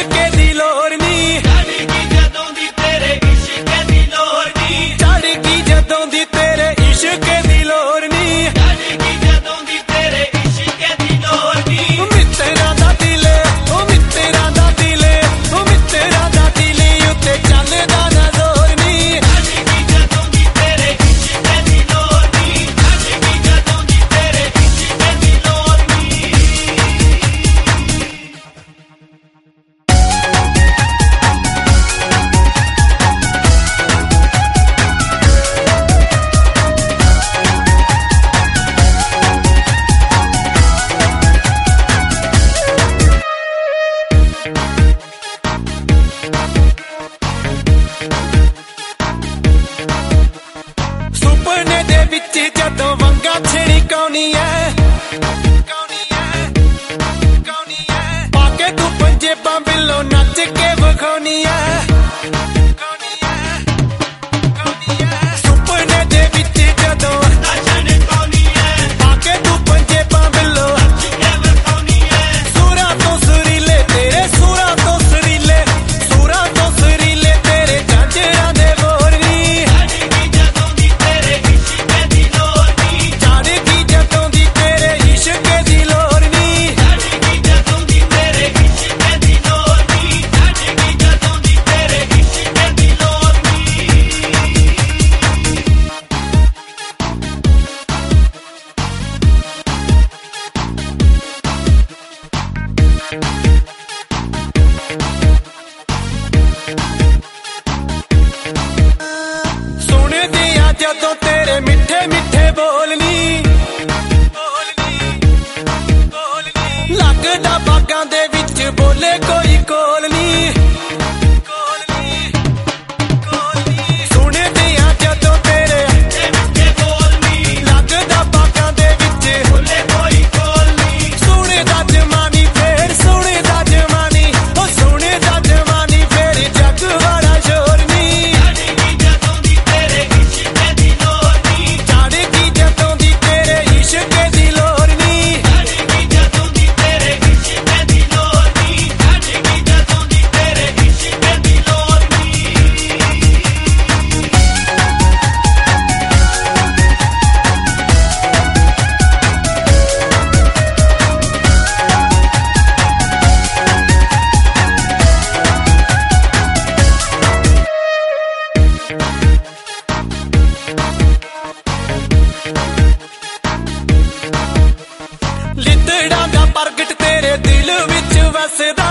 इश्के दी लोड़ नी चढ़गी जदों दी तेरे इश्के दी लोड़ नी चढ़गी जदों दी तेरे इश्के दी लोड़ नी चढ़गी जदों दी तेरे इश्के दी लोड़ नी मित्तरां दा दिले ओ मित्तरां दा दिले ओ मित्तरां दा दिले उत्ते चलदा ना जोर नी चढ़गी जदों दी तेरे इश्के दी लोड़ नी चढ़गी जदों दी तेरे इश्के दी लोड़ नी सुपने दे विच जदों वंगा छिड़काउनी है पाके तू पंजेबां बिल्लो नच के विखाउनी है सुपने दे विच जदों पाके तू पंजेबां बिल्लो सूरां तो सुरीले तेरे सूरां तो सुरीले तेरे झांझरां दे बोर नी चढ़गी जदों दी तेरे इश्के दी लोड़ नी चढ़गी जदों दी तेरे इश्के दी लोड़ नी चढ़गी जदों दी तेरे इश्के दी लोड़ नी चढ़गी जदों दी तेरे इश्के दी लोड़ नी सुन दिया जदों तेरे मिठे मिठे बोलनी लगदा बागां दे विच बोले कोई कोल नी सुन दिया जदों तेरे लगदा बागां दे विच बोले कोई कोल नी सुनदा जमानी फेर सुनदा जमानी ओ सुनदा जमानी फेर जग बड़ा शोर नी चढ़गी जदों दी तेरे इश्के दी लोड़ नी चढ़गी जदों दी तेरे इश्के दी लोड़ नी चढ़गी जदों दी तेरे इश्के दी लोड़ नी चढ़गी जदों दी तेरे इश्के दी लोड़ नी लिद्दड़ां दा प्रगट तेरे दिल विच वसदा